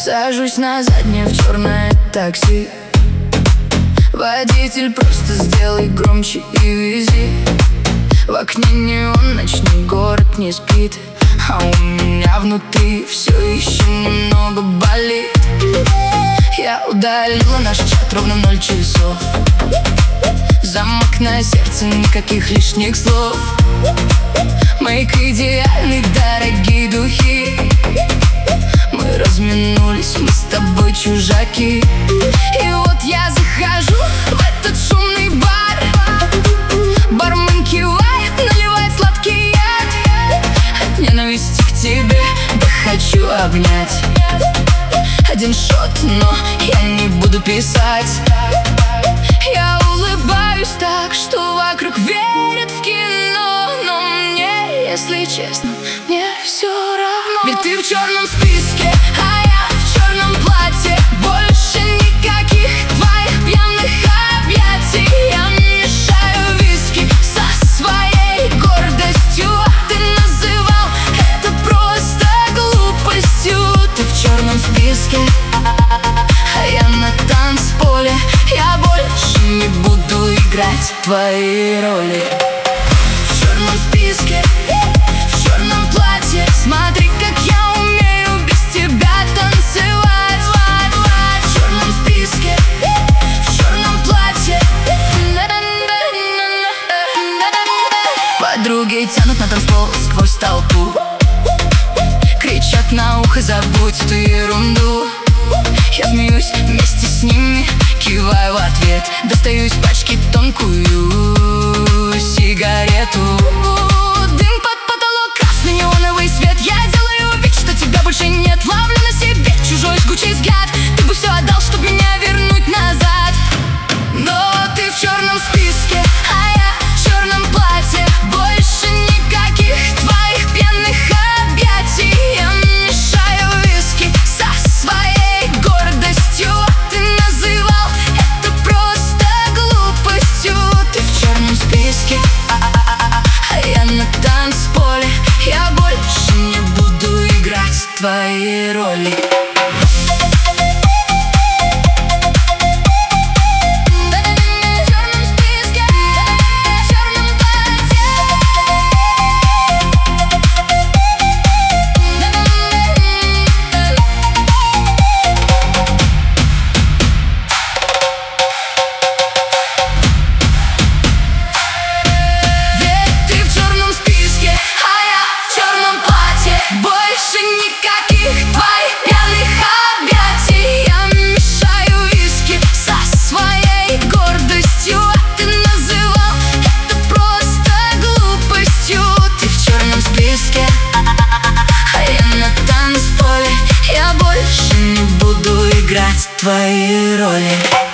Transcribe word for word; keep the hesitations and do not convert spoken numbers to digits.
Сажусь на заднее в черное такси. Водитель, просто сделай громче и вези. В окне неон, ночной город не спит, а у меня внутри все еще немного болит. Я удалила наш чат ровно в ноль часов. Замок на сердце, никаких лишних слов. Мейк идеальный, дорогие духи. Мы разминулись, мы с тобой чужаки. И вот я захожу в этот шумный бар. Бармен кивает, наливает сладкий яд. От ненависти к тебе да хочу обнять. Один шот, но я не буду писать. Я улыбаюсь так, что вокруг верят в кино. Но мне, если честно, мне все равно. Ведь ты в черном списке, а я в черном платье. Больше никаких твоих пьяных объятий. Я мешаю виски со своей гордостью. Ты называл это просто глупостью. Ты в черном списке, а я на танцполе. Я больше не буду играть твои роли. В черном списке, в черном платье. Смотри, как я умею без тебя танцевать. В черном списке, в черном платье. Подруги тянут на танцпол сквозь толпу. Кричат на ухо: забудь эту ерунду. Я смеюсь вместе с ними, киваю в ответ. Достаю из пачки тонкую сигарету. Дым под потолок, красный неоновый свет. Я делаю вид, что тебя больше нет. Ловлю на себе чужой жгучий взгляд. Ты бы все отдал, чтоб меня вернуть назад. Но ты в черном списке, а я в черном платье. Больше никаких твоих пьяных объятий. Я мешаю виски со своей гордостью. Ты называл это просто глупостью. Ты в черном списке, а я на танцполе. Я больше не буду играть твои роли. Больше никаких твоих пьяных объятий. Я мешаю виски со своей гордостью. Ты называл это просто глупостью. Ты в черном списке, а я на танцполе. Я больше не буду играть твои роли.